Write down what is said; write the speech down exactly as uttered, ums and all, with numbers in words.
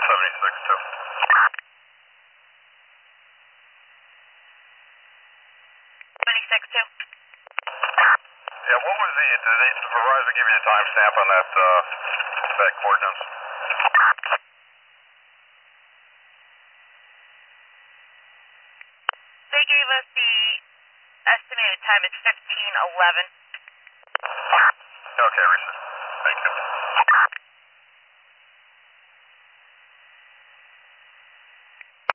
seventy-six two. seventy-six two. Yeah, what was the, did they, did Verizon give you a timestamp on that, uh, that coordinates? They gave us the estimated time is fifteen eleven. Okay, Reese. Thank you.